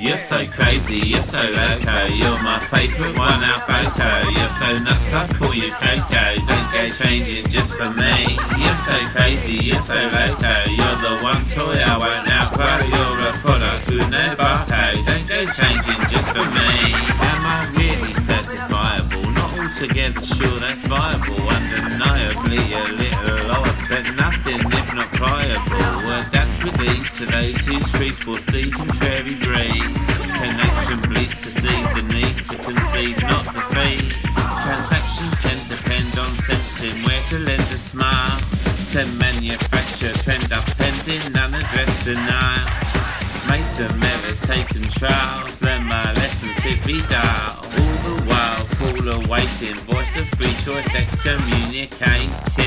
You're so crazy, you're so loco. You're my favourite one out photo. You're so nuts, I call you Coco. Don't go changing just for me. You're so crazy, you're so loco. You're the one toy I won't outgrow. You're a product with no barcode. Don't go changing just for me. Am I really certifiable? Not altogether sure that's viable. Undeniably a little odd, but nothing if not pliable. Adapt with ease to those whose trees foresee contrary breeze. Connection bleeds to see the need to concede, not defeat. Transactions tend to depend on sensing where to lend a smile. To manufacture trend upending, unaddressed denial. Made some errors, taken trials, learn my lessons, hit me dial. All the while, call awaiting, voice of free choice excommunicating.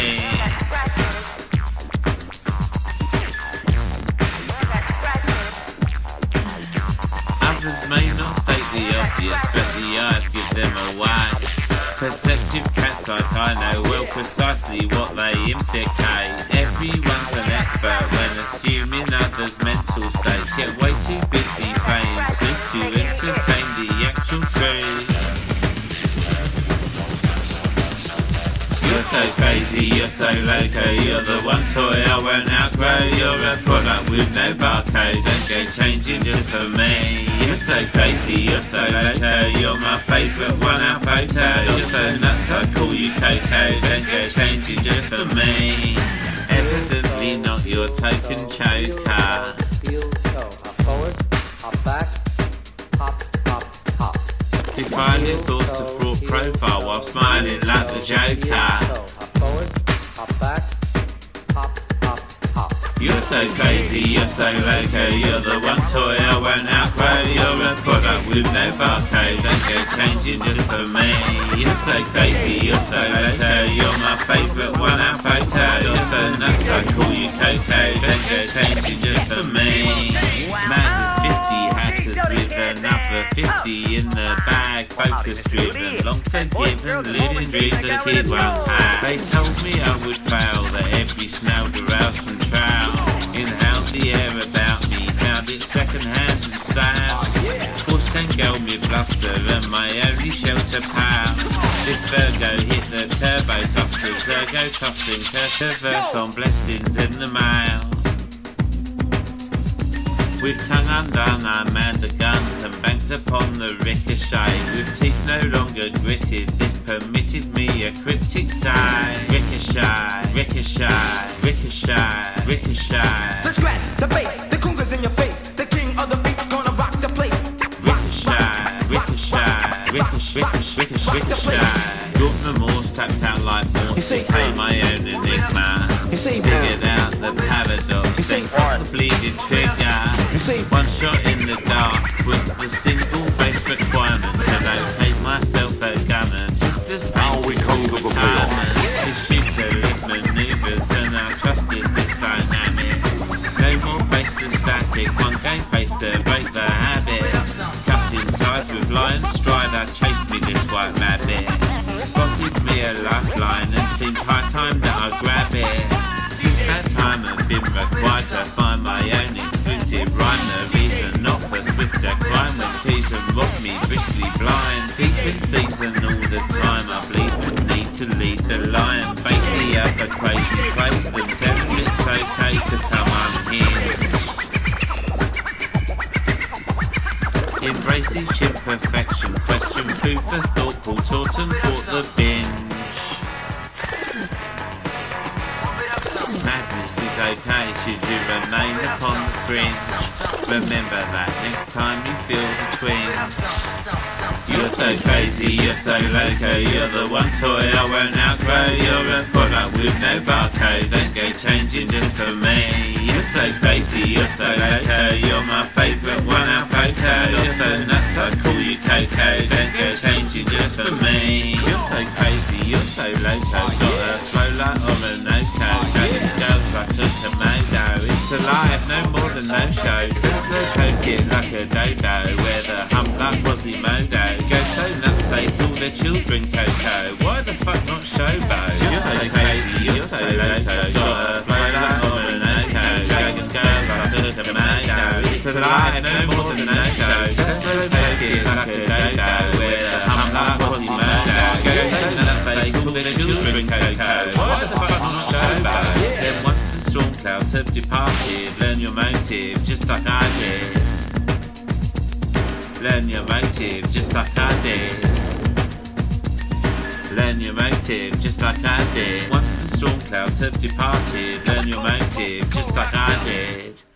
Others may not state the obvious, but the eyes give them away. Perceptive cats like I know well precisely what they implicate. Everyone's an expert when assuming others' mental states, yet way too busy playing soup to entertain the actual truth. You're so crazy, you're so loco. You're the one toy I won't outgrow. You're a product with no barcode. Don't go changing just for me. You're so crazy, you're so loco. You're my favourite one out photo. You're so nuts, I call you Coco. Don't go changing just for me. Evidently not your token choker. Steel toe, hop forward, hop back, hop, hop, hop. Defining thoughts of fraud profile while smiling like the Joker. Hop forward, hop back, hop, hop, hop. You're so crazy, you're so loco. You're the one toy I won't outgrow. You're a product with no barcode. Don't go changing just for me. You're so crazy, you're so loco. You're my favourite one out photo. You're so nuts, I call you Coco. Don't go changing just for me. Man is 50 hatters with another 50 in the bag. Focus driven, long forgiven, living dreams a kid once had. They told me I would fail, that every snail aroused from trial. Inhaled the air about me, found it second hand and style. Forced Tango me bluster and my only shelter pal. This Virgo hit the turbo buster, Zergo tossing, curse verse on blessings in the mail. With tongue undone I manned the guns and banked upon the ricochet. With teeth no longer gritted, this permitted me a cryptic sigh. Ricochet, ricochet, ricochet, ricochet. The scratch, the bass, the cougars in your face. The king of the beats gonna rock the place. Ricochet, ricochet, ricochet, ricochet, ricochet. Brought remorse, tapped out like Morse, play my own enigma. Figured out the paradox, then cut the bleeding trigger. One shot in the dark was the single base requirement to locate myself a gunner, just as painful retirement. To shoot to live manoeuvres and I trusted this dynamic. No more face to static, one game face to break the habit. Cutting ties with lion stride, I chased me this white rabbit. Spotted me a lifeline and seemed high time that I grab it. Since that time I've been required to find my own exclusive rhyme. The reason not for swifter crime when treason robbed me briskly blind. Deep in season all the time I bleed but need to lead the lion. Bait the other crazy plays them, tell them it's okay to come unhinged. Embrace each imperfection, question food for thought, pull taut and caught the binge. Madness is okay should you remain upon the fringe. Remember that next time you feel the twinge. You're so crazy, you're so loco. You're the one toy I won't outgrow. You're a product with no barcode. Don't go changing just for me. You're so crazy, you're so loco. You're my favourite one out photo. You're so nuts, I call you Coco. Don't go changing just for me. You're so crazy, you're so loco. Got a flow like Orinoco. Dragon scales like a tomato. It's alive, no more than no show. There's no poke it like a dodo. Where the hump like Quasimodo. Go so nuts they call their children Coco. Why the fuck not Showbo? You're so crazy, you're so loco. Got a flow like Orinoco. Dragon scales like a tomato. It's alive, no more than that show. Just take it like a dodo, where the hump was the murder. Go take that fake, all their children cocoa. Why the fuck not sober? Then once the storm clouds have departed, learn your motive, just like I did. Learn your motive, just like I did. Learn your motive, just like I did. Once the storm clouds have departed, learn your motive, just like I did.